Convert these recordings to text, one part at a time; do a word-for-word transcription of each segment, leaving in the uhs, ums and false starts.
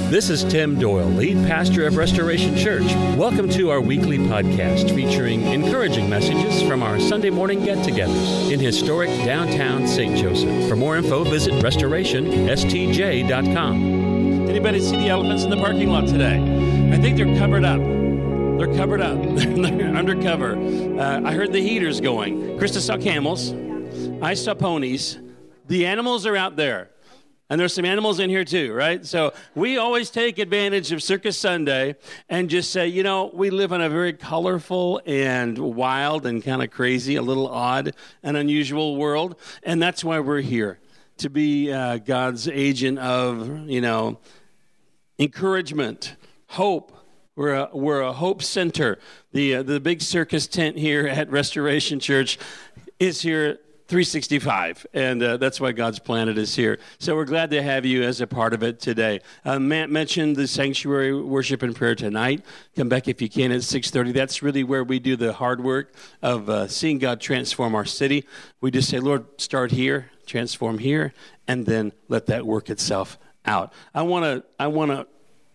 This is Tim Doyle, lead pastor of Restoration Church. Welcome to our weekly podcast featuring encouraging messages from our Sunday morning get-togethers in historic downtown Saint Joseph. For more info, visit restoration s t j dot com. Anybody see the elephants in the parking lot today? I think they're covered up. They're covered up. They're undercover. Uh, I heard the heaters going. Krista saw camels. I saw ponies. The animals are out there. And there's some animals in here too, right? So we always take advantage of Circus Sunday and just say, you know, we live in a very colorful and wild and kind of crazy, a little odd and unusual world. And that's why we're here, to be uh, God's agent of, you know, encouragement, hope. We're a, we're a hope center. The, uh, the big circus tent here at Restoration Church is here three sixty-five, and uh, that's why God's planet is here. So we're glad to have you as a part of it today. Uh, Matt mentioned the sanctuary worship and prayer tonight. Come back if you can at six thirty. That's really where we do the hard work of uh, seeing God transform our city. We just say, Lord, start here, transform here, and then let that work itself out. I want to, I want to,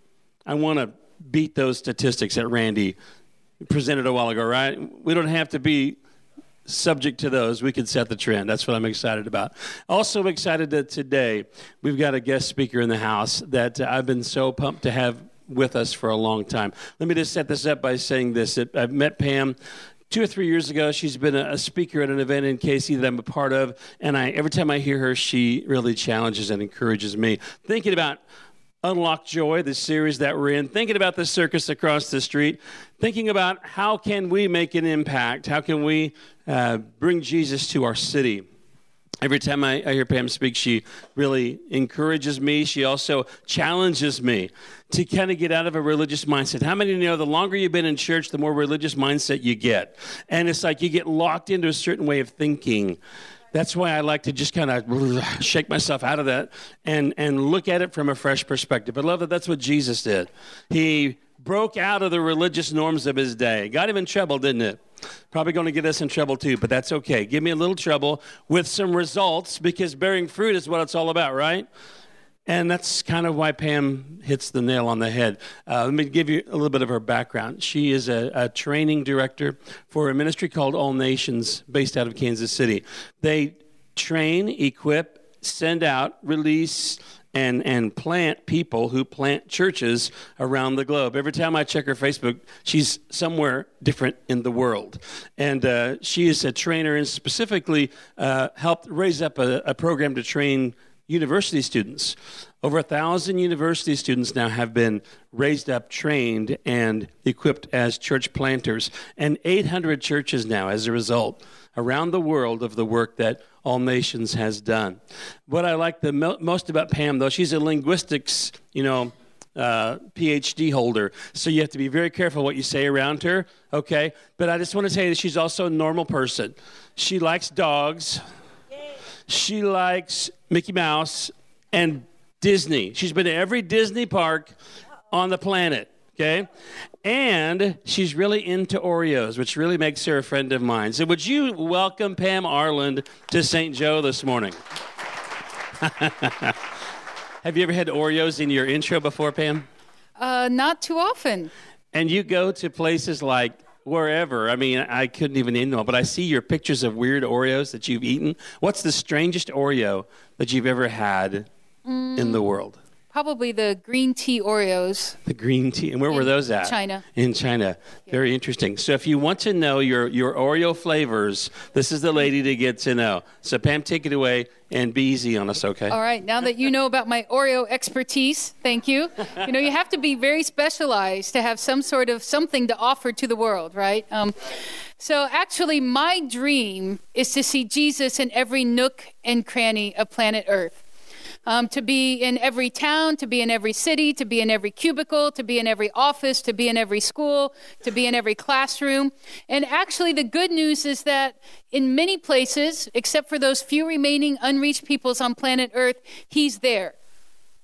I want to beat those statistics that Randy presented a while ago, right? We don't have to be subject to those. We can set the trend. That's what I'm excited about. Also excited that today we've got a guest speaker in the house that I've been so pumped to have with us for a long time. Let me just set this up by saying this. I've met Pam two or three years ago. She's been a speaker at an event in K C that I'm a part of, and I every time I hear her, she really challenges and encourages me. Thinking about Unlock Joy, the series that we're in, thinking about the circus across the street, thinking about how can we make an impact, how can we uh, bring Jesus to our city. Every time I, I hear Pam speak, she really encourages me. She also challenges me to kind of get out of a religious mindset. How many of you know the longer you've been in church, the more religious mindset you get? And it's like you get locked into a certain way of thinking. That's why I like to just kind of shake myself out of that and, and look at it from a fresh perspective. I love that that's what Jesus did. He broke out of the religious norms of his day. Got him in trouble, didn't it? Probably going to get us in trouble too, but that's okay. Give me a little trouble with some results, because bearing fruit is what it's all about, right? And that's kind of why Pam hits the nail on the head. Uh, let me give you a little bit of her background. She is a, a training director for a ministry called All Nations, based out of Kansas City. They train, equip, send out, release, and, and plant people who plant churches around the globe. Every time I check her Facebook, she's somewhere different in the world. And uh, she is a trainer and specifically uh, helped raise up a, a program to train university students. Over a thousand university students now have been raised up, trained, and equipped as church planters, and eight hundred churches now as a result around the world of the work that All Nations has done. What I like the mo- most about Pam, though, she's a linguistics, you know, uh, P H D holder, so you have to be very careful what you say around her, okay? But I just want to tell you that she's also a normal person. She likes dogs. She likes Mickey Mouse and Disney. She's been to every Disney park on the planet, okay? And she's really into Oreos, which really makes her a friend of mine. So would you welcome Pam Arland to Saint Joe this morning? Have you ever had Oreos in your intro before, Pam? Uh, not too often. And you go to places like wherever. I mean, I couldn't even name them, but I see your pictures of weird Oreos that you've eaten. What's the strangest Oreo that you've ever had mm, in the world? Probably the green tea Oreos. The green tea. And where were those at? China. In China. Yeah. Very interesting. So if you want to know your, your Oreo flavors, this is the lady to get to know. So Pam, take it away and be easy on us, okay? All right. Now that you know about my Oreo expertise, thank you. You know, you have to be very specialized to have some sort of something to offer to the world, right? Um, so actually, my dream is to see Jesus in every nook and cranny of planet Earth. Um, to be in every town, to be in every city, to be in every cubicle, to be in every office, to be in every school, to be in every classroom. And actually, the good news is that in many places, except for those few remaining unreached peoples on planet Earth, he's there.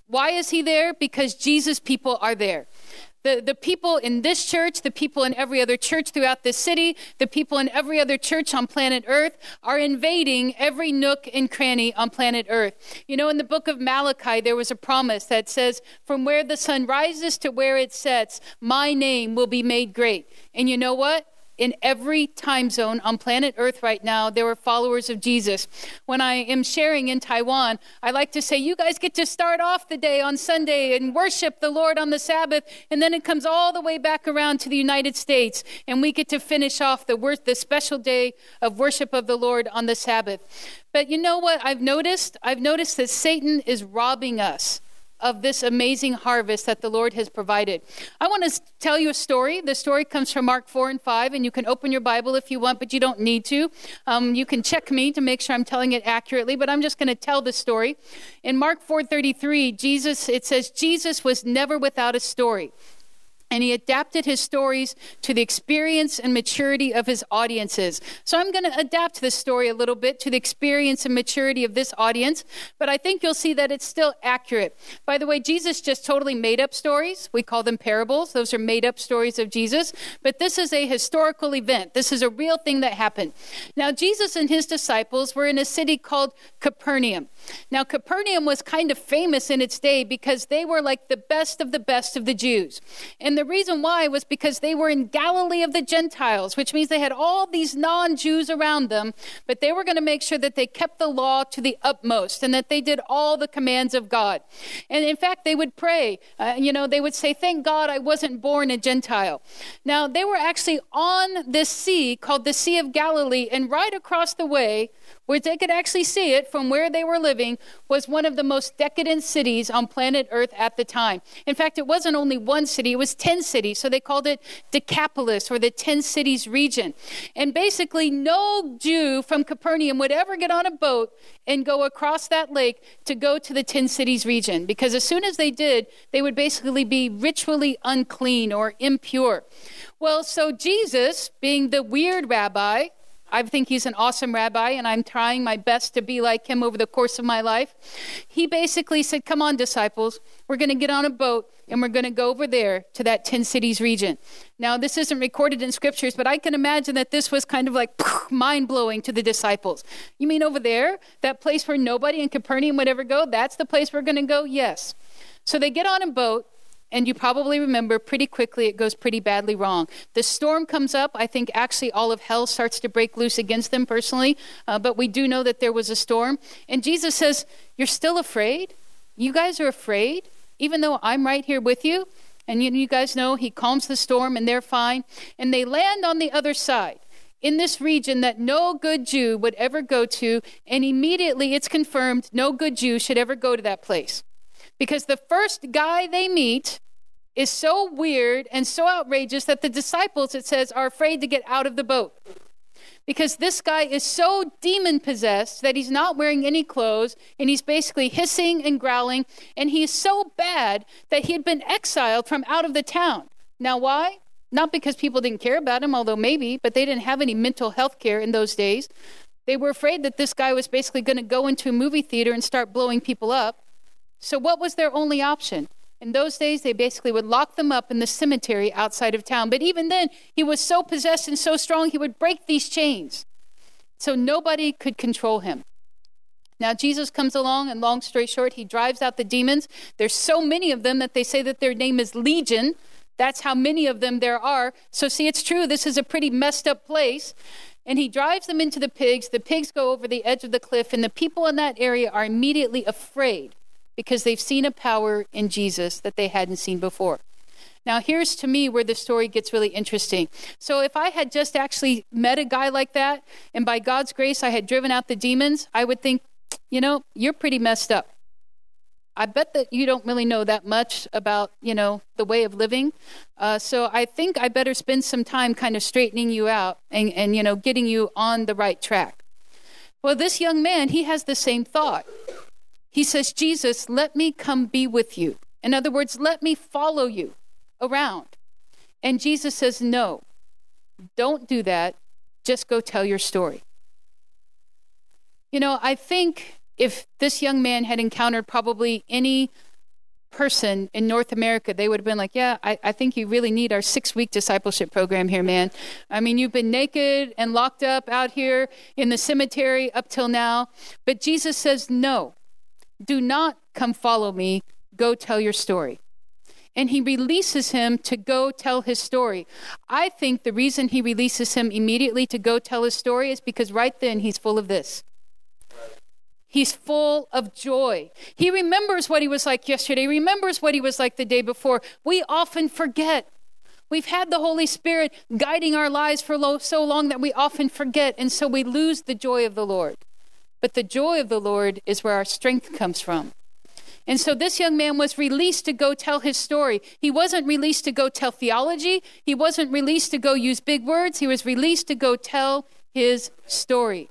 Why is he there? Because Jesus' people are there. The, the people in this church, the people in every other church throughout this city, the people in every other church on planet Earth are invading every nook and cranny on planet Earth. You know, in the book of Malachi, there was a promise that says, from where the sun rises to where it sets, my name will be made great. And you know what? In every time zone on planet Earth right now, there are followers of Jesus. When I am sharing in Taiwan, I like to say, you guys get to start off the day on Sunday and worship the Lord on the Sabbath, and then it comes all the way back around to the United States, and we get to finish off the, wor- the special day of worship of the Lord on the Sabbath. But you know what I've noticed? I've noticed that Satan is robbing us of this amazing harvest that the Lord has provided. I want to tell you a story. The story comes from Mark four and five, and you can open your Bible if you want, but you don't need to. Um, you can check me to make sure I'm telling it accurately, but I'm just going to tell the story. In Mark four thirty-three, Jesus, it says, Jesus was never without a story. And he adapted his stories to the experience and maturity of his audiences. So I'm going to adapt this story a little bit to the experience and maturity of this audience, but I think you'll see that it's still accurate. By the way, Jesus just totally made up stories. We call them parables. Those are made up stories of Jesus. But this is a historical event. This is a real thing that happened. Now, Jesus and his disciples were in a city called Capernaum. Now, Capernaum was kind of famous in its day because they were like the best of the best of the Jews. And the reason why was because they were in Galilee of the Gentiles, which means they had all these non-Jews around them, but they were going to make sure that they kept the law to the utmost and that they did all the commands of God. And in fact, they would pray. Uh, you know, they would say, thank God I wasn't born a Gentile. Now, they were actually on this sea called the Sea of Galilee, and right across the way, where they could actually see it from where they were living, was one of the most decadent cities on planet Earth at the time. In fact, it wasn't only one city, it was ten cities. So they called it Decapolis, or the ten cities region. And basically, no Jew from Capernaum would ever get on a boat and go across that lake to go to the ten cities region, because as soon as they did, they would basically be ritually unclean or impure. Well, so Jesus, being the weird rabbi, I think he's an awesome rabbi, and I'm trying my best to be like him over the course of my life. He basically said, come on, disciples, we're going to get on a boat, and we're going to go over there to that ten cities region. Now, this isn't recorded in scriptures, but I can imagine that this was kind of like mind-blowing to the disciples. You mean over there, that place where nobody in Capernaum would ever go, that's the place we're going to go? Yes. So they get on a boat. And you probably remember pretty quickly it goes pretty badly wrong. The storm comes up. I think actually all of hell starts to break loose against them personally. Uh, but we do know that there was a storm. And Jesus says, you're still afraid? You guys are afraid? Even though I'm right here with you? And you, you guys know he calms the storm and they're fine. And they land on the other side, in this region that no good Jew would ever go to. And immediately it's confirmed no good Jew should ever go to that place. Because the first guy they meet is so weird and so outrageous that the disciples, it says, are afraid to get out of the boat. Because this guy is so demon-possessed that he's not wearing any clothes, and he's basically hissing and growling, and he's so bad that he had been exiled from out of the town. Now, why? Not because people didn't care about him, although maybe, but they didn't have any mental health care in those days. They were afraid that this guy was basically going to go into a movie theater and start blowing people up. So what was their only option? In those days, they basically would lock them up in the cemetery outside of town. But even then, he was so possessed and so strong, he would break these chains. So nobody could control him. Now, Jesus comes along, and long story short, he drives out the demons. There's so many of them that they say that their name is Legion. That's how many of them there are. So see, it's true. This is a pretty messed up place. And he drives them into the pigs. The pigs go over the edge of the cliff, and the people in that area are immediately afraid, because they've seen a power in Jesus that they hadn't seen before. Now, here's to me where the story gets really interesting. So if I had just actually met a guy like that, and by God's grace I had driven out the demons, I would think, you know, you're pretty messed up. I bet that you don't really know that much about, you know, the way of living. Uh, so I think I better spend some time kind of straightening you out and, and, you know, getting you on the right track. Well, this young man, he has the same thought. He says, Jesus, let me come be with you. In other words, let me follow you around. And Jesus says, no, don't do that. Just go tell your story. You know, I think if this young man had encountered probably any person in North America, they would have been like, yeah, I, I think you really need our six-week discipleship program here, man. I mean, you've been naked and locked up out here in the cemetery up till now. But Jesus says, no, do not come follow me. Go tell your story. And he releases him to go tell his story. I think the reason he releases him immediately to go tell his story is because right then he's full of this. He's full of joy. He remembers what he was like yesterday, remembers what he was like the day before. We often forget. We've had the Holy Spirit guiding our lives for lo- so long that we often forget, and so we lose the joy of the Lord. But the joy of the Lord is where our strength comes from. And so this young man was released to go tell his story. He wasn't released to go tell theology. He wasn't released to go use big words. He was released to go tell his story.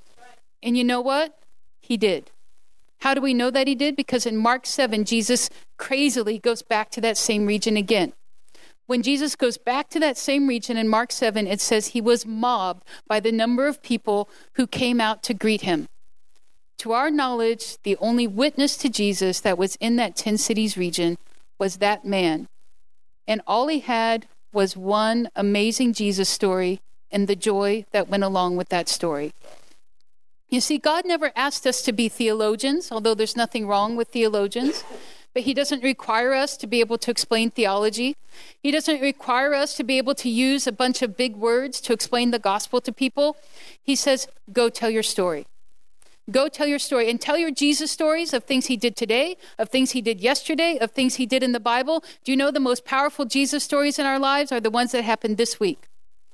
And you know what? He did. How do we know that he did? Because in Mark seven, Jesus crazily goes back to that same region again. When Jesus goes back to that same region in Mark seven, it says he was mobbed by the number of people who came out to greet him. To our knowledge, the only witness to Jesus that was in that ten cities region was that man. And all he had was one amazing Jesus story and the joy that went along with that story. You see, God never asked us to be theologians, although there's nothing wrong with theologians. But he doesn't require us to be able to explain theology. He doesn't require us to be able to use a bunch of big words to explain the gospel to people. He says, go tell your story. Go tell your story and tell your Jesus stories of things he did today, of things he did yesterday, of things he did in the Bible. Do you know the most powerful Jesus stories in our lives are the ones that happened this week,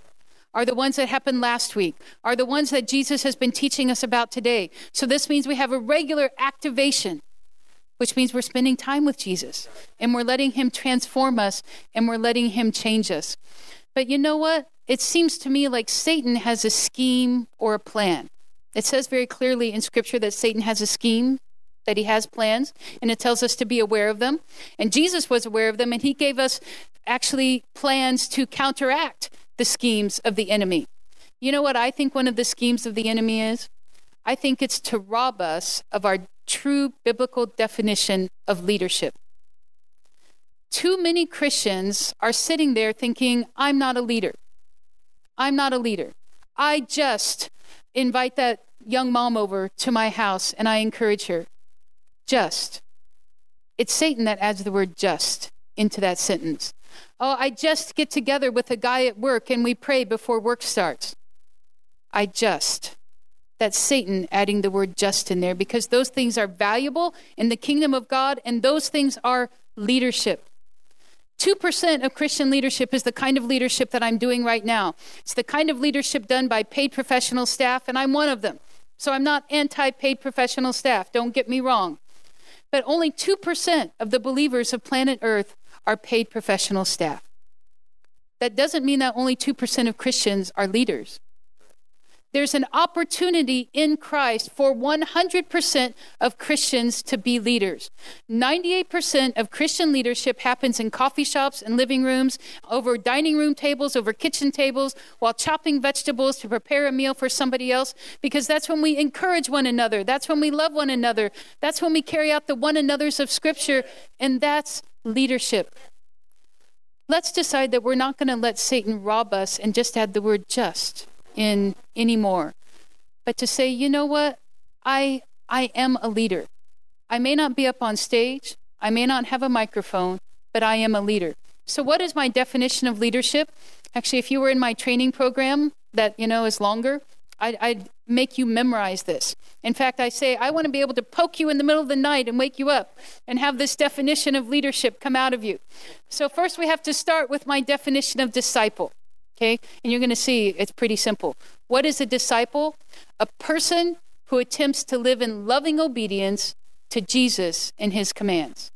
are the ones that happened last week, are the ones that Jesus has been teaching us about today. So this means we have a regular activation, which means we're spending time with Jesus and we're letting him transform us and we're letting him change us. But you know what? It seems to me like Satan has a scheme or a plan. It says very clearly in Scripture that Satan has a scheme, that he has plans, and it tells us to be aware of them. And Jesus was aware of them, and he gave us actually plans to counteract the schemes of the enemy. You know what I think one of the schemes of the enemy is? I think it's to rob us of our true biblical definition of leadership. Too many Christians are sitting there thinking, I'm not a leader. I'm not a leader. I just invite that young mom over to my house and I encourage her. Just. It's Satan that adds the word just into that sentence. Oh, I just get together with a guy at work and we pray before work starts. I just. That's Satan adding the word just in there because those things are valuable in the kingdom of God and those things are leadership. two percent of Christian leadership is the kind of leadership that I'm doing right now. It's the kind of leadership done by paid professional staff, and I'm one of them. So I'm not anti-paid professional staff, don't get me wrong. But only two percent of the believers of planet Earth are paid professional staff. That doesn't mean that only two percent of Christians are leaders. There's an opportunity in Christ for one hundred percent of Christians to be leaders. ninety-eight percent of Christian leadership happens in coffee shops and living rooms, over dining room tables, over kitchen tables, while chopping vegetables to prepare a meal for somebody else, because that's when we encourage one another. That's when we love one another. That's when we carry out the one another's of Scripture, and that's leadership. Let's decide that we're not going to let Satan rob us and just add the word just in anymore, but to say, you know what, I I am a leader. I may not be up on stage, I may not have a microphone, but I am a leader. So what is my definition of leadership? Actually, if you were in my training program that, you know, is longer, I'd, I'd make you memorize this. In fact, I say, I want to be able to poke you in the middle of the night and wake you up and have this definition of leadership come out of you. So first we have to start with my definition of disciple. Okay, and you're going to see it's pretty simple. What is a disciple? A person who attempts to live in loving obedience to Jesus and his commands.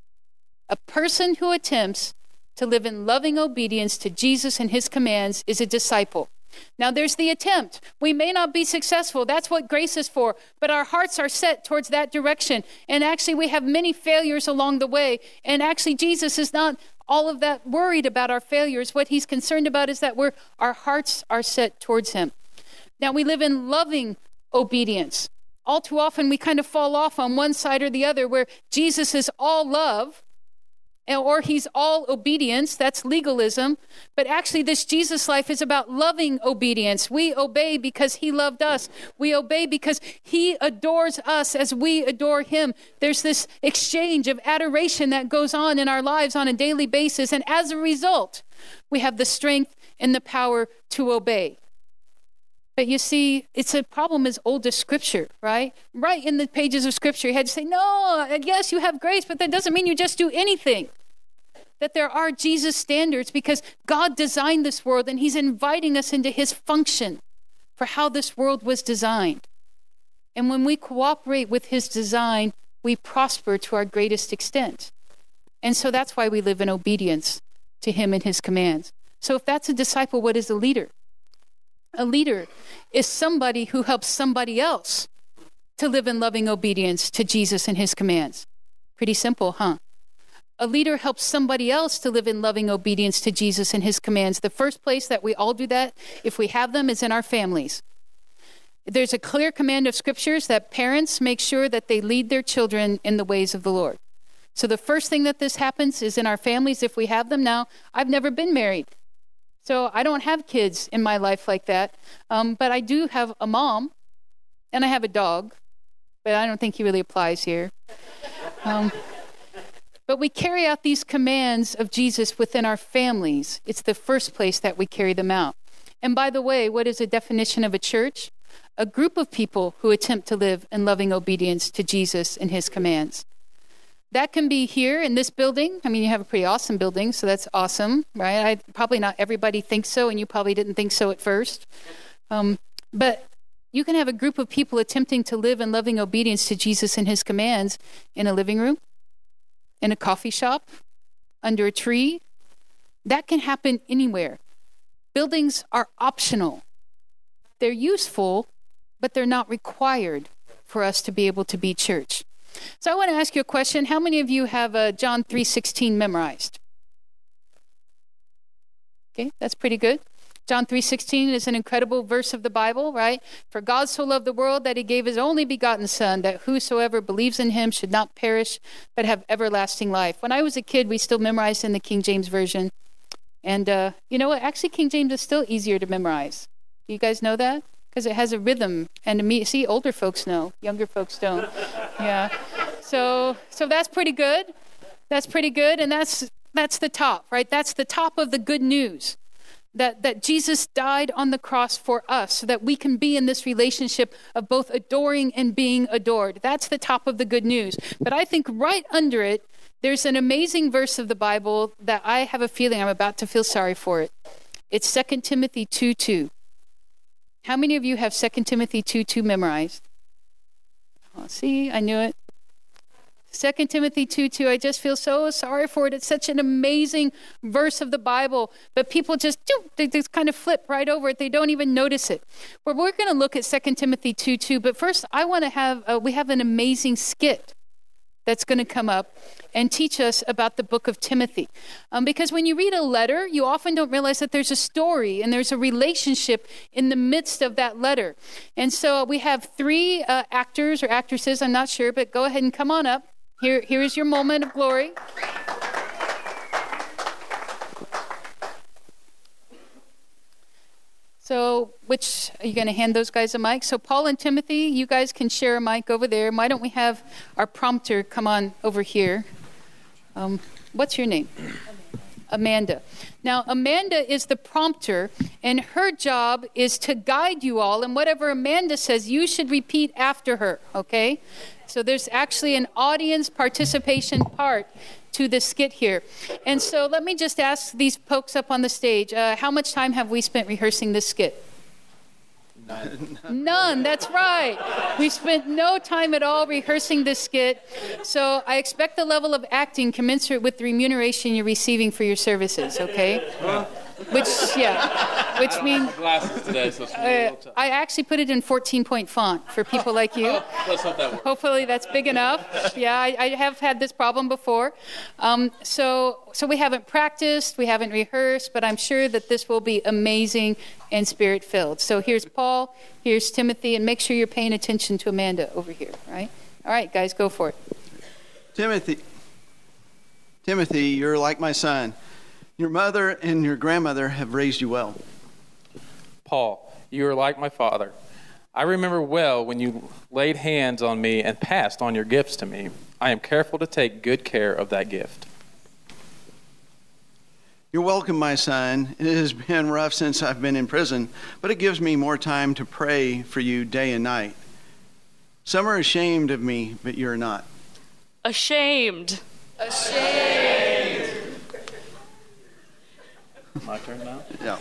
A person who attempts to live in loving obedience to Jesus and his commands is a disciple. Now there's the attempt. We may not be successful. That's what grace is for. But our hearts are set towards that direction. And actually we have many failures along the way. And actually Jesus is not all of that worried about our failures. What he's concerned about is that we're, our hearts are set towards him. Now we live in loving obedience. all too often we kind of fall off on one side or the other, where Jesus is all love, or he's all obedience. That's legalism. But actually, this Jesus life is about loving obedience. We obey because he loved us. We obey because he adores us as we adore him. There's this exchange of adoration that goes on in our lives on a daily basis. And as a result, we have the strength and the power to obey. But you see, it's a problem as old as Scripture, right? Right in the pages of Scripture, you had to say, no, yes, you have grace, but that doesn't mean you just do anything. That there are Jesus standards, because God designed this world and he's inviting us into his function for how this world was designed. And when we cooperate with his design, we prosper to our greatest extent. And so that's why we live in obedience to him and his commands. So if that's a disciple, what is a leader? A leader is somebody who helps somebody else to live in loving obedience to Jesus and his commands. Pretty simple, huh? A leader helps somebody else to live in loving obedience to Jesus and his commands. The first place that we all do that, if we have them, is in our families. There's a clear command of scriptures that parents make sure that they lead their children in the ways of the Lord. So the first thing that this happens is in our families, if we have them. Now, I've never been married, so I don't have kids in my life like that. Um, but I do have a mom, and I have a dog, but I don't think he really applies here. Um, but we carry out these commands of Jesus within our families. It's the first place that we carry them out. And by the way, what is a definition of a church? A group of people who attempt to live in loving obedience to Jesus and his commands. That can be here in this building. I mean, you have a pretty awesome building, so that's awesome, right? I, probably not everybody thinks so, and you probably didn't think so at first. Um, but you can have a group of people attempting to live in loving obedience to Jesus and his commands in a living room, in a coffee shop, under a tree. That can happen anywhere. Buildings are optional. They're useful, but they're not required for us to be able to be church. So I want to ask you a question. How many of you have uh, John three sixteen memorized? Okay, that's pretty good. John three sixteen is an incredible verse of the Bible, right? For God so loved the world that he gave his only begotten Son, that whosoever believes in him should not perish, but have everlasting life. When I was a kid, we still memorized in the King James Version. And uh, you know what? Actually, King James is still easier to memorize. Do you guys know that? Because it has a rhythm. And me, see, older folks know. Younger folks don't. Yeah. So so that's pretty good. That's pretty good. And that's that's the top, right? That's the top of the good news. That that Jesus died on the cross for us so that we can be in this relationship of both adoring and being adored. That's the top of the good news. But I think right under it, there's an amazing verse of the Bible that I have a feeling I'm about to feel sorry for it. It's Second Timothy two two. How many of you have Second Timothy two two memorized? Oh, see, I knew it. Second Timothy two two, I just feel so sorry for it. It's such an amazing verse of the Bible, but people just, they just kind of flip right over it. They don't even notice it. Well, we're going to look at Second Timothy two two, but first I want to have, uh, we have an amazing skit that's going to come up and teach us about the book of Timothy. Um, because when you read a letter, you often don't realize that there's a story and there's a relationship in the midst of that letter. And so we have three uh, actors or actresses, I'm not sure, but go ahead and come on up. Here, here is your moment of glory. So, which, are you going to hand those guys a mic? So Paul and Timothy, you guys can share a mic over there. Why don't we have our prompter come on over here? Um, what's your name? Amanda. Now, Amanda is the prompter, and her job is to guide you all. And whatever Amanda says, you should repeat after her, okay? So there's actually an audience participation part to the skit here. And so let me just ask these folks up on the stage, uh, how much time have we spent rehearsing this skit? None. None, that's right. We spent no time at all rehearsing this skit. So I expect the level of acting commensurate with the remuneration you're receiving for your services, okay? which, yeah, which means... glasses today, so it's a little tough. I actually put it in fourteen-point font for people like you. Oh, let's hope that works. Hopefully that's big enough. Yeah, I, I have had this problem before. Um, so, so we haven't practiced, we haven't rehearsed, but I'm sure that this will be amazing and spirit-filled. So here's Paul, here's Timothy, and make sure you're paying attention to Amanda over here, right? All right, guys, go for it. Timothy, Timothy, you're like my son. Your mother and your grandmother have raised you well. Paul, you are like my father. I remember well when you laid hands on me and passed on your gifts to me. I am careful to take good care of that gift. You're welcome, my son. It has been rough since I've been in prison, but it gives me more time to pray for you day and night. Some are ashamed of me, but you're not. Ashamed. Ashamed. My turn now? Yeah.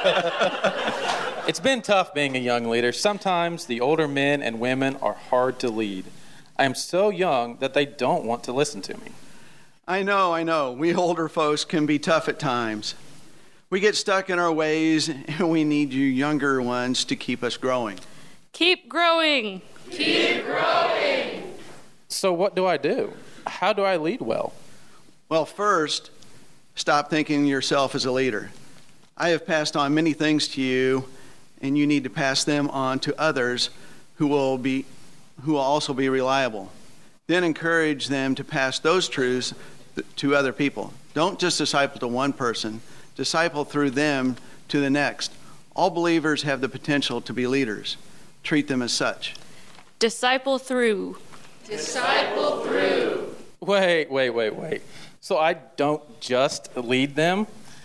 It's been tough being a young leader. Sometimes the older men and women are hard to lead. I am so young that they don't want to listen to me. I know, I know. We older folks can be tough at times. We get stuck in our ways, and we need you younger ones to keep us growing. Keep growing. Keep growing. So what do I do? How do I lead well? Well, first, stop thinking yourself as a leader. I have passed on many things to you, and you need to pass them on to others who will be, who will also be reliable. Then encourage them to pass those truths to other people. Don't just disciple to one person. Disciple through them to the next. All believers have the potential to be leaders. Treat them as such. Disciple through. Disciple through. Wait, wait, wait, wait. So I don't just lead them?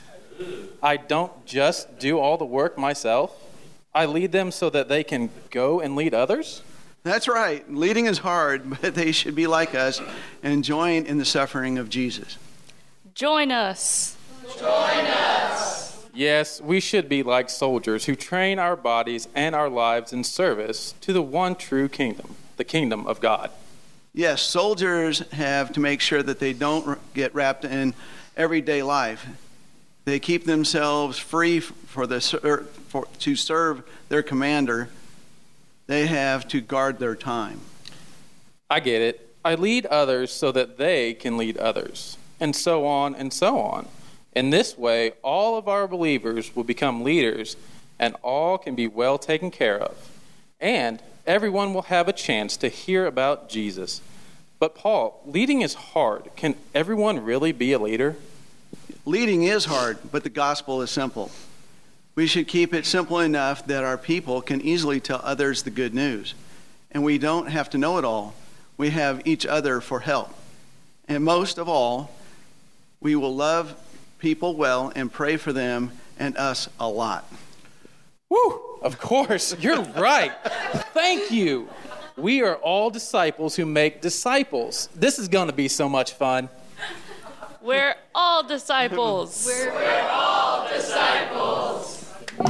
I don't just do all the work myself? I lead them so that they can go and lead others? That's right. Leading is hard, but they should be like us and join in the suffering of Jesus. Join us. Join us. Yes, we should be like soldiers who train our bodies and our lives in service to the one true kingdom, the kingdom of God. Yes, soldiers have to make sure that they don't get wrapped in everyday life. They keep themselves free for the for, to serve their commander. They have to guard their time. I get it. I lead others so that they can lead others, and so on and so on. In this way, all of our believers will become leaders, and all can be well taken care of. And everyone will have a chance to hear about Jesus. But Paul, leading is hard. Can everyone really be a leader? Leading is hard, but the gospel is simple. We should keep it simple enough that our people can easily tell others the good news. And we don't have to know it all. We have each other for help. And most of all, we will love people well and pray for them and us a lot. Woo! Of course, you're right. Thank you. We are all disciples who make disciples. This is going to be so much fun. We're all disciples. We're, we're all disciples. You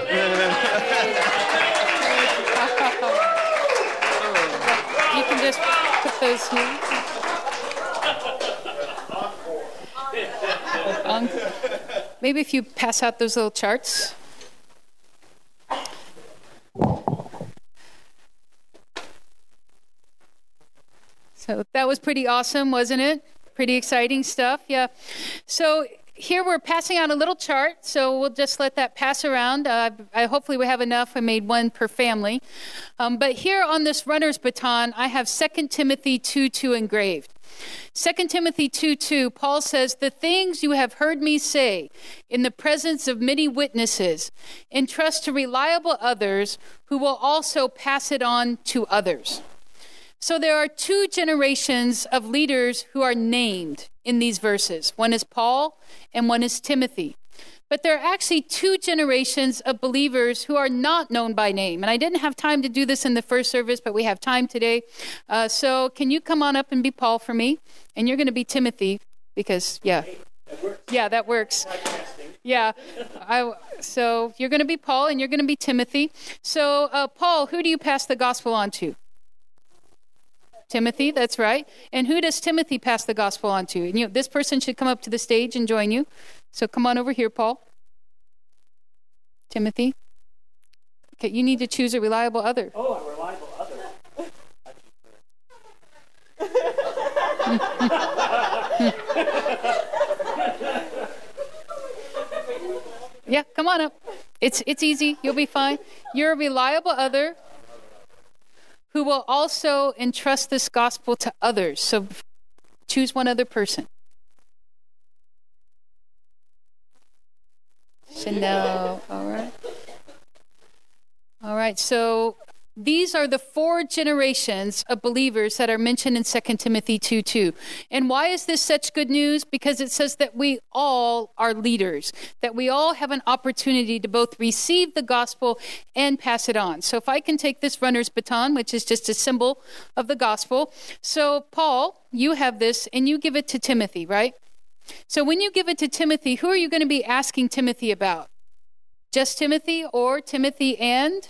can just put those here. Um, maybe if you pass out those little charts. So that was pretty awesome, wasn't it? Pretty exciting stuff, yeah. So here we're passing out a little chart, so we'll just let that pass around. Uh, I, hopefully we have enough. I made one per family. Um, but here on this runner's baton, I have Second Timothy two two engraved. Second Timothy two two, Paul says, "The things you have heard me say in the presence of many witnesses, entrust to reliable others who will also pass it on to others." So there are two generations of leaders who are named in these verses. One is Paul and one is Timothy. But there are actually two generations of believers who are not known by name. And I didn't have time to do this in the first service, but we have time today. Uh, so can you come on up and be Paul for me? And you're going to be Timothy because, yeah. Yeah, that works. Yeah. I, so you're going to be Paul and you're going to be Timothy. So, uh, Paul, who do you pass the gospel on to? Timothy, that's right. And who does Timothy pass the gospel on to? And you know, this person should come up to the stage and join you. So come on over here, Paul. Timothy? Okay, you need to choose a reliable other. Oh, a reliable other. Yeah, come on up. It's it's easy. You'll be fine. You're a reliable other who will also entrust this gospel to others. So choose one other person. Chanel. All right. All right. So these are the four generations of believers that are mentioned in Second Timothy two two. And why is this such good news? Because it says that we all are leaders, that we all have an opportunity to both receive the gospel and pass it on. So if I can take this runner's baton, which is just a symbol of the gospel. So Paul, you have this and you give it to Timothy, right? So when you give it to Timothy, who are you going to be asking Timothy about? Just Timothy or Timothy and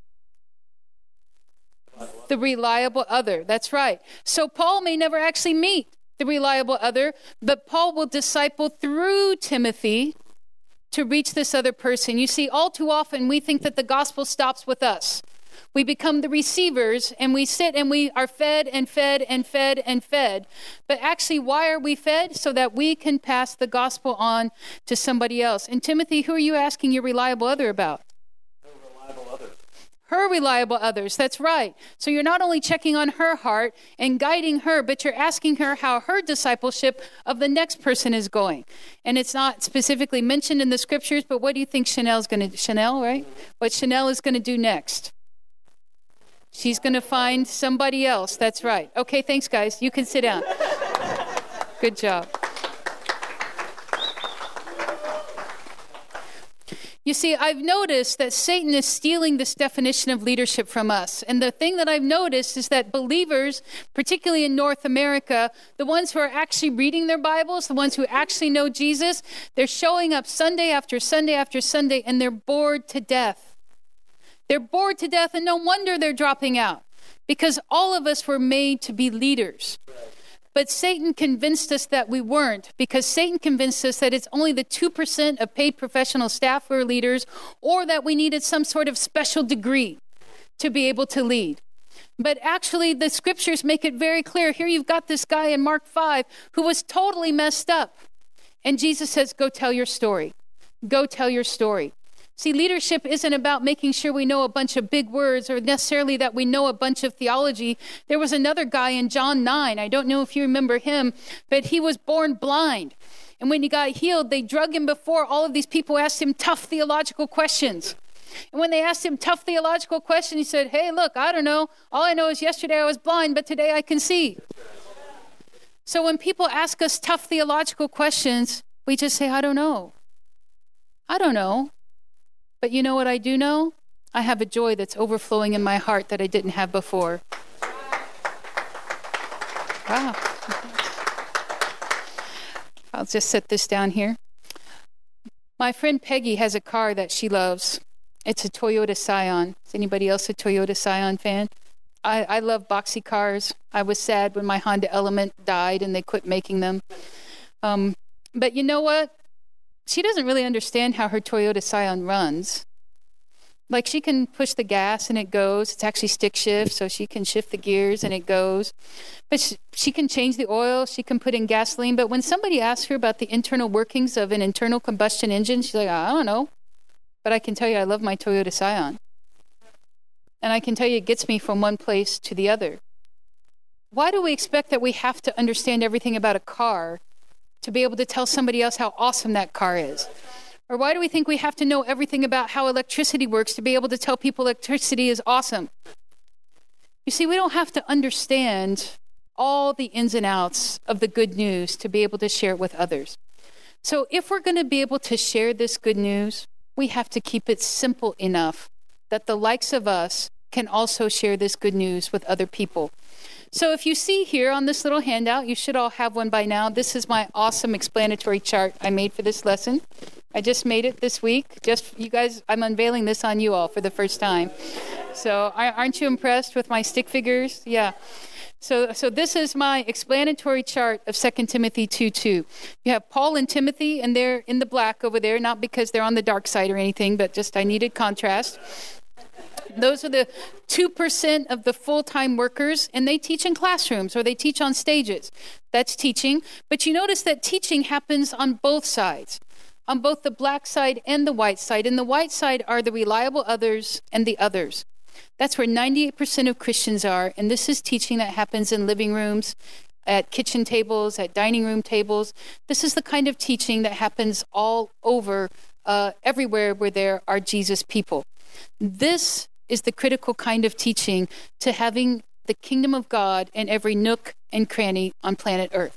the reliable other? That's right. So Paul may never actually meet the reliable other, but Paul will disciple through Timothy to reach this other person. You see, all too often we think that the gospel stops with us. We become the receivers and we sit and we are fed and fed and fed and fed. But actually, why are we fed? So that we can pass the gospel on to somebody else. And Timothy, who are you asking your reliable other about? Her reliable others. Her reliable others. That's right. So you're not only checking on her heart and guiding her, but you're asking her how her discipleship of the next person is going. And it's not specifically mentioned in the scriptures, but what do you think Chanel's going to do? Chanel, right? What Chanel is going to do next? She's going to find somebody else. That's right. Okay, thanks, guys. You can sit down. Good job. You see, I've noticed that Satan is stealing this definition of leadership from us. And the thing that I've noticed is that believers, particularly in North America, the ones who are actually reading their Bibles, the ones who actually know Jesus, they're showing up Sunday after Sunday after Sunday, and they're bored to death. They're bored to death, and no wonder they're dropping out, because all of us were made to be leaders. But Satan convinced us that we weren't, because Satan convinced us that it's only the two percent of paid professional staff who are leaders, or that we needed some sort of special degree to be able to lead. But actually, the scriptures make it very clear. Here you've got this guy in Mark five who was totally messed up. And Jesus says, go tell your story. Go tell your story. See, leadership isn't about making sure we know a bunch of big words or necessarily that we know a bunch of theology. There was another guy in John nine. I don't know if you remember him, but he was born blind. And when he got healed, they drug him before all of these people asked him tough theological questions. And when they asked him tough theological questions, he said, hey, look, I don't know. All I know is yesterday I was blind, but today I can see. So when people ask us tough theological questions, we just say, I don't know. I don't know. But you know what I do know? I have a joy that's overflowing in my heart that I didn't have before. Wow. I'll just set this down here. My friend Peggy has a car that she loves. It's a Toyota Scion. Is anybody else a Toyota Scion fan? I, I love boxy cars. I was sad when my Honda Element died and they quit making them. Um, but you know what? She doesn't really understand how her Toyota Scion runs. Like, she can push the gas and it goes. It's actually stick shift, so she can shift the gears and it goes. But she, she can change the oil. She can put in gasoline. But when somebody asks her about the internal workings of an internal combustion engine, she's like, I don't know. But I can tell you I love my Toyota Scion. And I can tell you it gets me from one place to the other. Why do we expect that we have to understand everything about a car to be able to tell somebody else how awesome that car is? Or why do we think we have to know everything about how electricity works to be able to tell people electricity is awesome? You see, we don't have to understand all the ins and outs of the good news to be able to share it with others. So if we're going to be able to share this good news, we have to keep it simple enough that the likes of us can also share this good news with other people. So if you see here on this little handout, you should all have one by now. This is my awesome explanatory chart I made for this lesson. I just made it this week. Just you guys, I'm unveiling this on you all for the first time. So aren't you impressed with my stick figures? Yeah. So, so this is my explanatory chart of Second Timothy two two. You have Paul and Timothy, and they're in the black over there, not because they're on the dark side or anything, but just I needed contrast. Those are the two percent of the full-time workers, and they teach in classrooms or they teach on stages. That's teaching. But you notice that teaching happens on both sides, on both the black side and the white side. And the white side are the reliable others and the others. That's where ninety-eight percent of Christians are, and this is teaching that happens in living rooms, at kitchen tables, at dining room tables. This is the kind of teaching that happens all over, uh, everywhere where there are Jesus people. This is the critical kind of teaching to having the kingdom of God in every nook and cranny on planet Earth.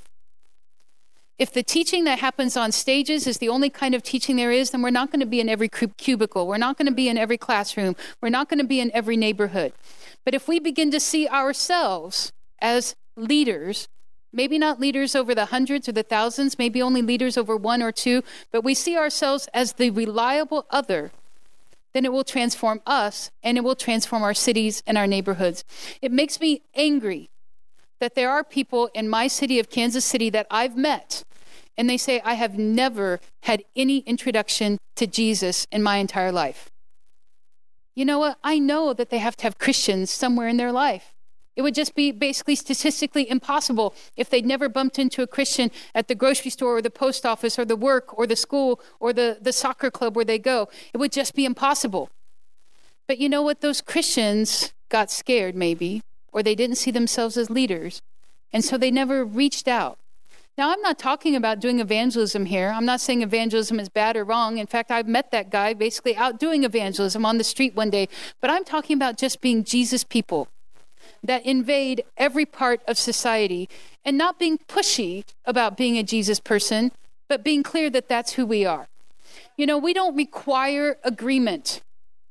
If the teaching that happens on stages is the only kind of teaching there is, then we're not going to be in every cubicle. We're not going to be in every classroom. We're not going to be in every neighborhood. But if we begin to see ourselves as leaders, maybe not leaders over the hundreds or the thousands, maybe only leaders over one or two, but we see ourselves as the reliable other, then it will transform us and it will transform our cities and our neighborhoods. It makes me angry that there are people in my city of Kansas City that I've met, and they say, I have never had any introduction to Jesus in my entire life. You know what? I know that they have to have Christians somewhere in their life. It would just be basically statistically impossible if they'd never bumped into a Christian at the grocery store or the post office or the work or the school or the, the soccer club where they go. It would just be impossible. But you know what? Those Christians got scared maybe, or they didn't see themselves as leaders, and so they never reached out. Now, I'm not talking about doing evangelism here. I'm not saying evangelism is bad or wrong. In fact, I've met that guy basically out doing evangelism on the street one day. But I'm talking about just being Jesus people that invade every part of society and not being pushy about being a Jesus person, but being clear that that's who we are. You know, we don't require agreement.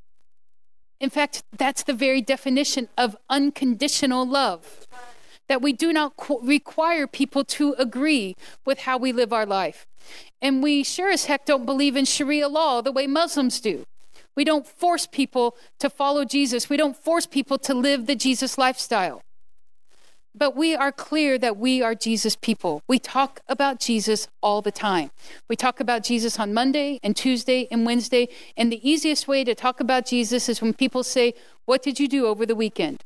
In fact, that's the very definition of unconditional love. That we do not qu- require people to agree with how we live our life. And we sure as heck don't believe in Sharia law the way Muslims do. We don't force people to follow Jesus. We don't force people to live the Jesus lifestyle. But we are clear that we are Jesus people. We talk about Jesus all the time. We talk about Jesus on Monday and Tuesday and Wednesday. And the easiest way to talk about Jesus is when people say, what did you do over the weekend?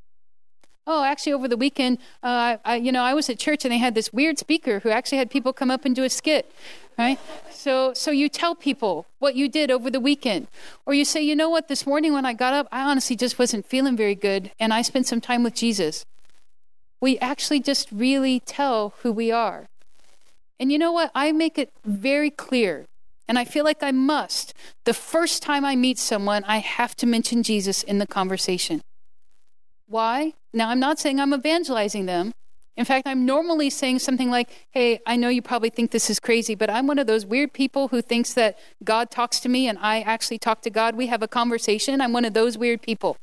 Oh, actually, over the weekend, uh, I, you know, I was at church and they had this weird speaker who actually had people come up and do a skit, right? So, so you tell people what you did over the weekend, or you say, you know what? This morning when I got up, I honestly just wasn't feeling very good, and I spent some time with Jesus. We actually just really tell who we are, and you know what? I make it very clear, and I feel like I must. The first time I meet someone, I have to mention Jesus in the conversation. Why? Now, I'm not saying I'm evangelizing them. In fact, I'm normally saying something like, hey, I know you probably think this is crazy, but I'm one of those weird people who thinks that God talks to me and I actually talk to God. We have a conversation. I'm one of those weird people.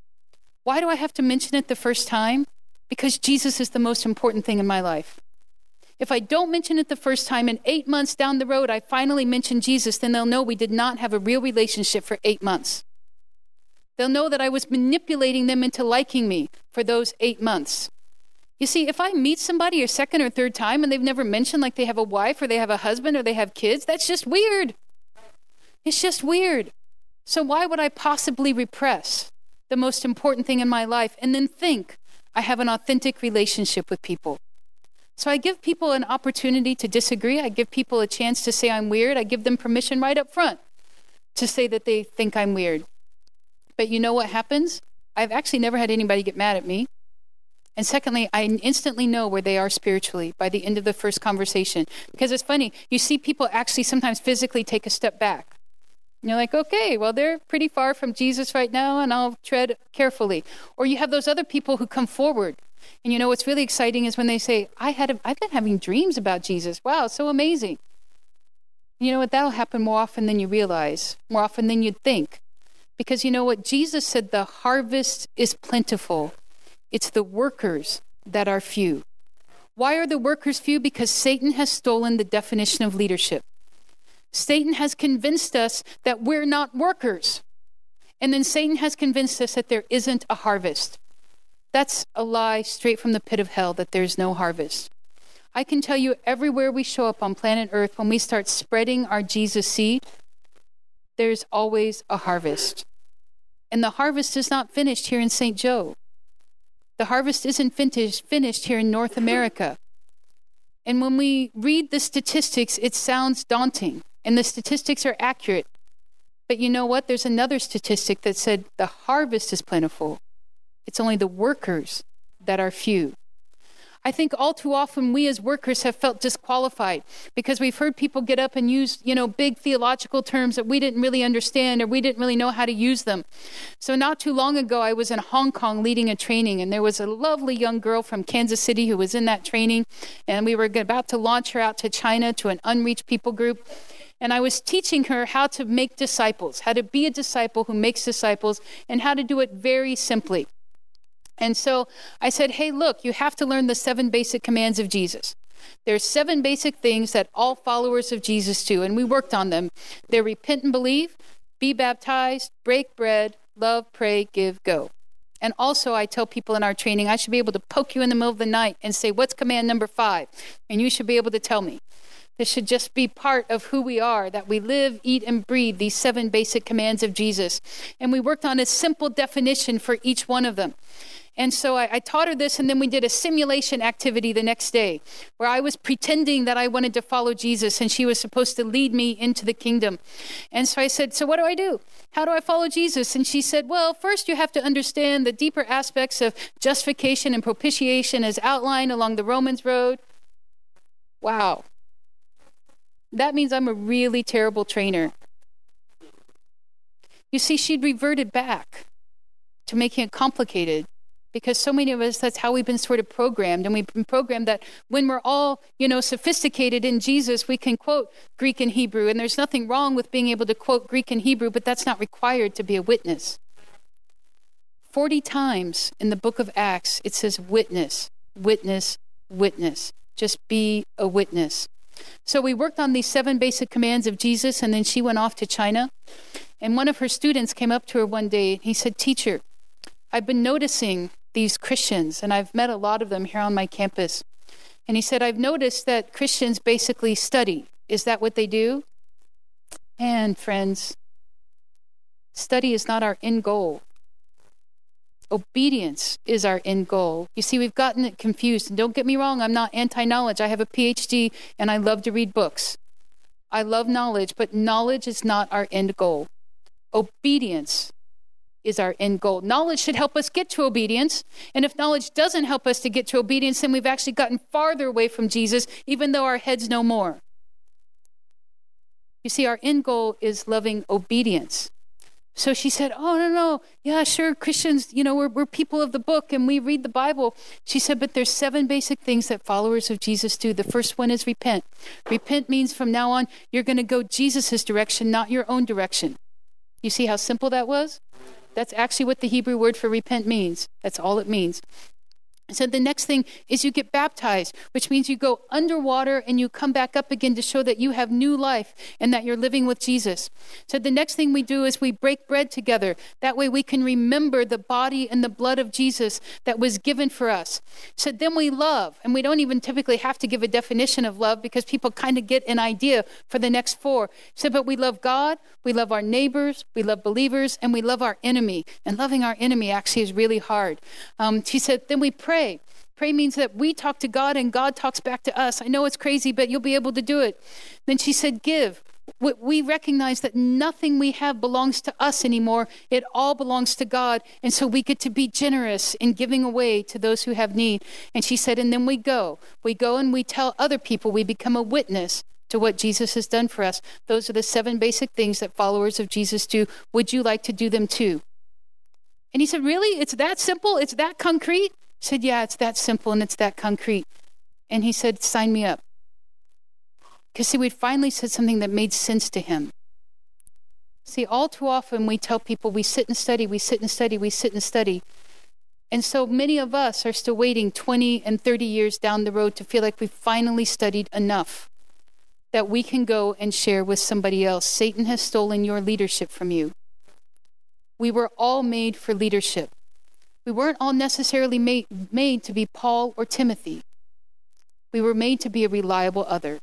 Why do I have to mention it the first time? Because Jesus is the most important thing in my life. If I don't mention it the first time and eight months down the road, I finally mention Jesus, then they'll know we did not have a real relationship for eight months. They'll know that I was manipulating them into liking me for those eight months. You see, if I meet somebody a second or third time and they've never mentioned like they have a wife or they have a husband or they have kids, that's just weird. It's just weird. So why would I possibly repress the most important thing in my life and then think I have an authentic relationship with people? So I give people an opportunity to disagree. I give people a chance to say I'm weird. I give them permission right up front to say that they think I'm weird. But you know what happens? I've actually never had anybody get mad at me. And secondly, I instantly know where they are spiritually by the end of the first conversation. Because it's funny, you see people actually sometimes physically take a step back. And you're like, okay, well, they're pretty far from Jesus right now, and I'll tread carefully. Or you have those other people who come forward. And you know what's really exciting is when they say, I had a, I've been having dreams about Jesus. Wow, so amazing. You know what? That'll happen more often than you realize, more often than you'd think. Because you know what? Jesus said the harvest is plentiful. It's the workers that are few. Why are the workers few? Because Satan has stolen the definition of leadership. Satan has convinced us that we're not workers. And then Satan has convinced us that there isn't a harvest. That's a lie straight from the pit of hell that there's no harvest. I can tell you everywhere we show up on planet Earth, when we start spreading our Jesus seed, there's always a harvest. And the harvest is not finished here in Saint Joe. The harvest isn't finished, finished here in North America. And when we read the statistics, it sounds daunting. And the statistics are accurate. But you know what? There's another statistic that said the harvest is plentiful. It's only the workers that are few. I think all too often we as workers have felt disqualified because we've heard people get up and use, you know, big theological terms that we didn't really understand or we didn't really know how to use them. So not too long ago, I was in Hong Kong leading a training, and there was a lovely young girl from Kansas City who was in that training, and we were about to launch her out to China to an unreached people group. And I was teaching her how to make disciples, how to be a disciple who makes disciples, and how to do it very simply. And so I said, hey, look, you have to learn the seven basic commands of Jesus. There's seven basic things that all followers of Jesus do, and we worked on them. They're repent and believe, be baptized, break bread, love, pray, give, go. And also I tell people in our training, I should be able to poke you in the middle of the night and say, what's command number five? And you should be able to tell me. This should just be part of who we are, that we live, eat, and breathe these seven basic commands of Jesus. And we worked on a simple definition for each one of them. And so I, I taught her this, and then we did a simulation activity the next day where I was pretending that I wanted to follow Jesus, and she was supposed to lead me into the kingdom. And so I said, so what do I do? How do I follow Jesus? And she said, well, first you have to understand the deeper aspects of justification and propitiation as outlined along the Romans road. Wow. That means I'm a really terrible trainer. You see, she'd reverted back to making it complicated. Because so many of us, that's how we've been sort of programmed. And we've been programmed that when we're all, you know, sophisticated in Jesus, we can quote Greek and Hebrew. And there's nothing wrong with being able to quote Greek and Hebrew, but that's not required to be a witness. Forty times in the book of Acts, it says witness, witness, witness. Just be a witness. So we worked on these seven basic commands of Jesus, and then she went off to China. And one of her students came up to her one day, and he said, teacher, I've been noticing these Christians, and I've met a lot of them here on my campus. And he said, I've noticed that Christians basically study. Is that what they do? And friends, study is not our end goal. Obedience is our end goal. You see, we've gotten it confused. And don't get me wrong, I'm not anti-knowledge. I have a P H D, and I love to read books. I love knowledge, but knowledge is not our end goal. Obedience is our end goal. Knowledge should help us get to obedience. And if knowledge doesn't help us to get to obedience, then we've actually gotten farther away from Jesus, even though our heads know more. You see, our end goal is loving obedience. So she said, oh, no, no. Yeah, sure, Christians, you know, we're, we're people of the book and we read the Bible. She said, but there's seven basic things that followers of Jesus do. The first one is repent. Repent means from now on, you're going to go Jesus' direction, not your own direction. You see how simple that was? That's actually what the Hebrew word for repent means. That's all it means. So the next thing is you get baptized, which means you go underwater and you come back up again to show that you have new life and that you're living with Jesus. So the next thing we do is we break bread together. That way we can remember the body and the blood of Jesus that was given for us. So then we love, and we don't even typically have to give a definition of love because people kind of get an idea for the next four. So, but we love God, we love our neighbors, we love believers, and we love our enemy. And loving our enemy actually is really hard. Um, she said, then we pray. Pray. Pray means that we talk to God and God talks back to us. I know it's crazy, but you'll be able to do it. Then she said, give. We recognize that nothing we have belongs to us anymore. It all belongs to God. And so we get to be generous in giving away to those who have need. And she said, and then we go. We go and we tell other people. We become a witness to what Jesus has done for us. Those are the seven basic things that followers of Jesus do. Would you like to do them too? And he said, really? It's that simple? It's that concrete? I said, yeah, it's that simple and it's that concrete. And he said, sign me up. Because see, we finally said something that made sense to him. See, all too often we tell people we sit and study, we sit and study, we sit and study. And so many of us are still waiting twenty and thirty years down the road to feel like we've finally studied enough that we can go and share with somebody else. Satan has stolen your leadership from you. We were all made for leadership. We weren't all necessarily made, made to be Paul or Timothy. We were made to be a reliable other.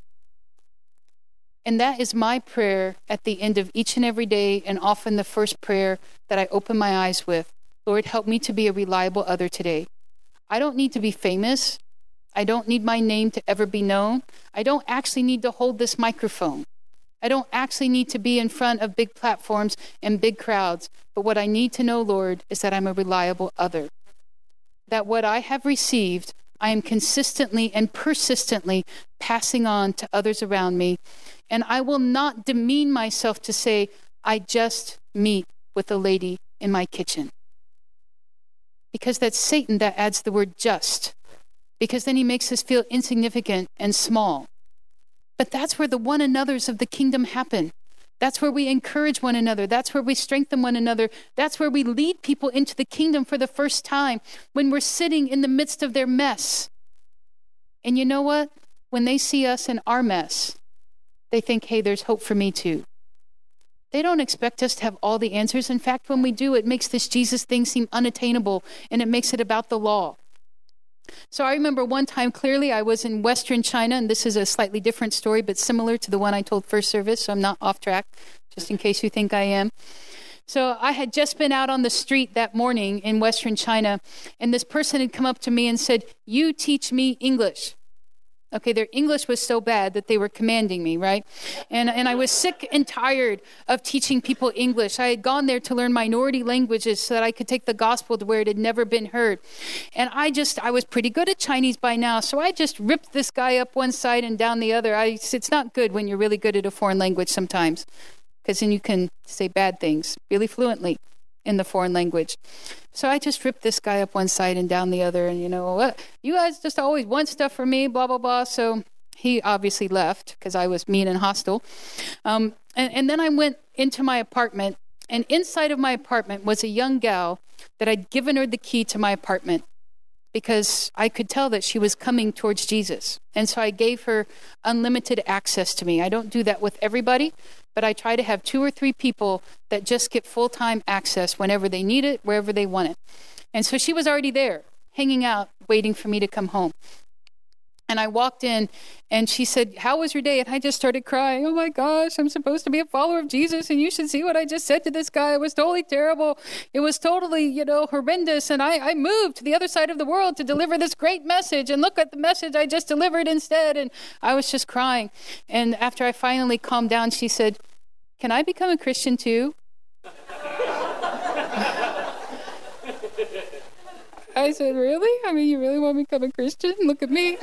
And that is my prayer at the end of each and every day, and often the first prayer that I open my eyes with. Lord, help me to be a reliable other today. I don't need to be famous. I don't need my name to ever be known. I don't actually need to hold this microphone. I don't actually need to be in front of big platforms and big crowds. But what I need to know, Lord, is that I'm a reliable other. That what I have received, I am consistently and persistently passing on to others around me. And I will not demean myself to say, I just meet with a lady in my kitchen. Because that's Satan that adds the word just. Because then he makes us feel insignificant and small. But that's where the one another's of the kingdom happen. That's where we encourage one another. That's where we strengthen one another. That's where we lead people into the kingdom for the first time, when we're sitting in the midst of their mess. And you know what? When they see us in our mess, they think, hey, there's hope for me too. They don't expect us to have all the answers. In fact, when we do, it makes this Jesus thing seem unattainable, and it makes it about the law. So I remember one time clearly I was in Western China, and this is a slightly different story, but similar to the one I told first service, so I'm not off track, just in case you think I am. So I had just been out on the street that morning in Western China, and this person had come up to me and said, you teach me English. Okay, their English was so bad that they were commanding me, right? And and I was sick and tired of teaching people English. I had gone there to learn minority languages so that I could take the gospel to where it had never been heard. And I just, I was pretty good at Chinese by now, so I just ripped this guy up one side and down the other. I, it's not good when you're really good at a foreign language sometimes, because then you can say bad things really fluently in the foreign language. So I just ripped this guy up one side and down the other, and you know, what? You guys just always want stuff from me, blah, blah, blah. So he obviously left because I was mean and hostile. Um, and, and then I went into my apartment, and inside of my apartment was a young gal that I'd given her the key to my apartment because I could tell that she was coming towards Jesus. And so I gave her unlimited access to me. I don't do that with everybody, but I try to have two or three people that just get full-time access whenever they need it, wherever they want it. And so she was already there, hanging out, waiting for me to come home. And I walked in, and she said, how was your day? And I just started crying. Oh my gosh, I'm supposed to be a follower of Jesus, and you should see what I just said to this guy. It was totally terrible. It was totally, you know, horrendous. And I, I moved to the other side of the world to deliver this great message. And look at the message I just delivered instead. And I was just crying. And after I finally calmed down, she said, can I become a Christian too? I said, really? I mean, you really want me to become a Christian? Look at me.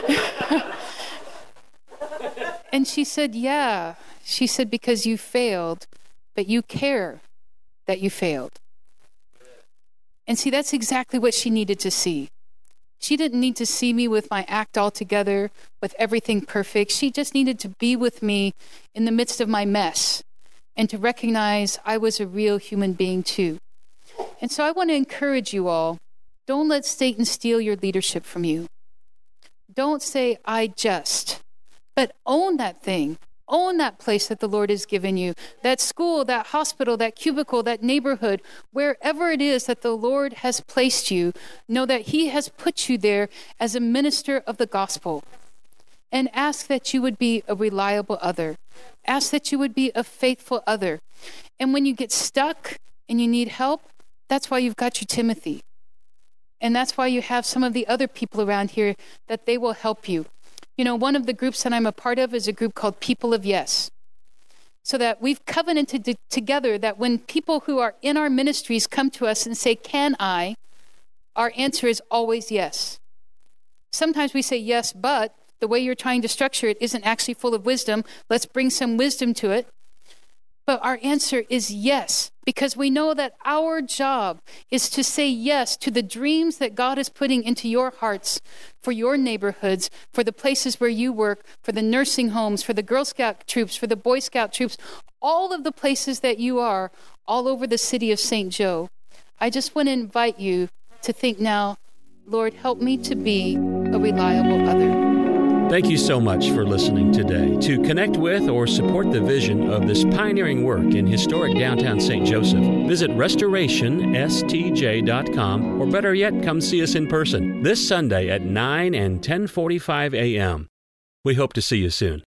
And she said, yeah. She said, because you failed, but you care that you failed. And see, that's exactly what she needed to see. She didn't need to see me with my act all together, with everything perfect. She just needed to be with me in the midst of my mess and to recognize I was a real human being too. And so I want to encourage you all. Don't let Satan steal your leadership from you. Don't say, I just, but own that thing. Own that place that the Lord has given you, that school, that hospital, that cubicle, that neighborhood, wherever it is that the Lord has placed you. Know that he has put you there as a minister of the gospel. And ask that you would be a reliable other. Ask that you would be a faithful other. And when you get stuck and you need help, that's why you've got your Timothy. And that's why you have some of the other people around here that they will help you. You know, one of the groups that I'm a part of is a group called People of Yes. So that we've covenanted to, together that when people who are in our ministries come to us and say, can I? Our answer is always yes. Sometimes we say yes, but the way you're trying to structure it isn't actually full of wisdom. Let's bring some wisdom to it. But our answer is yes, because we know that our job is to say yes to the dreams that God is putting into your hearts for your neighborhoods, for the places where you work, for the nursing homes, for the Girl Scout troops, for the Boy Scout troops, all of the places that you are all over the city of Saint Joe. I just want to invite you to think now, Lord, help me to be a reliable other. Thank you so much for listening today. To connect with or support the vision of this pioneering work in historic downtown Saint Joseph, visit restoration s t j dot com, or better yet, come see us in person this Sunday at nine and ten forty-five a.m. We hope to see you soon.